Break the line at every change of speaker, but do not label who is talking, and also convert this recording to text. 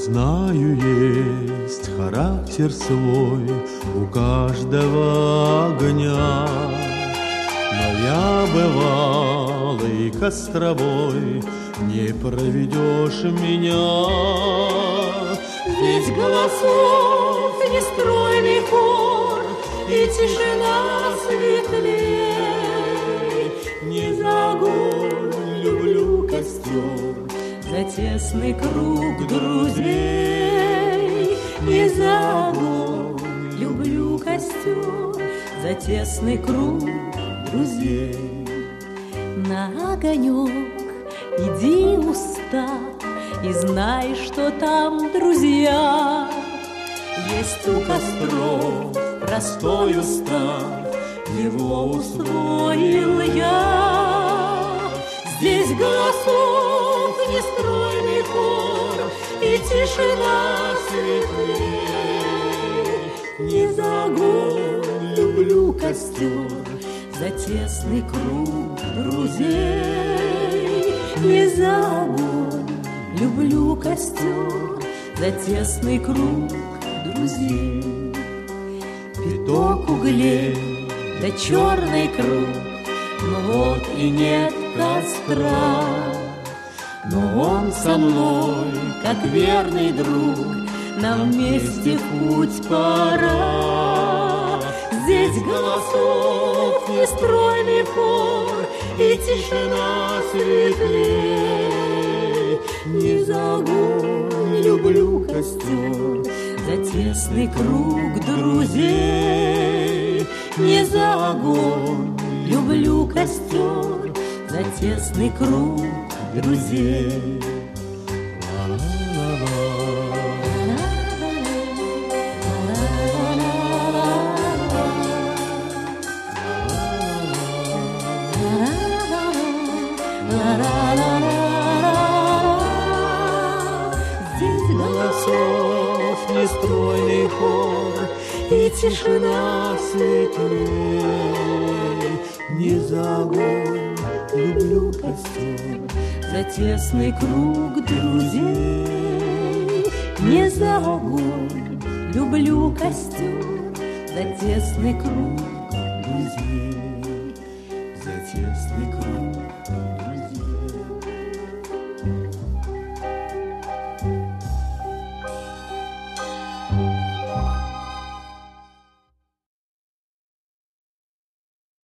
Знаю, есть характер свой у каждого огня, но я бывалый костровой, не проведешь меня.
Здесь голосов нестройный хор, и тишина светлей.
Не за огонь люблю костер,
за тесный круг друзей. Не за огонь люблю костер, за тесный круг друзей. На огонек иди, устав, и знай, что там друзья.
Есть у костров простой устав, его усвоил я.
Здесь голосов нестройный хор, и тишина светлей.
Не за огонь люблю костер,
за тесный круг друзей. Не за огонь люблю костер, за тесный круг друзей.
Пяток углей,
да черный круг,
но вот и нет костра. Но он со мной, как верный друг,
нам вместе в путь пора. Здесь голосов нестройный хор, и тишина светлей.
Не за огонь люблю костер,
за тесный круг друзей.
Не за огонь
люблю костер, за тесный круг друзей.
Здесь голосов нестройный хор,
и тишина
светлей. Не за огонь люблю костер,
за тесный круг друзей. Не за огонь люблю костер, за тесный круг
друзей, за тесный круг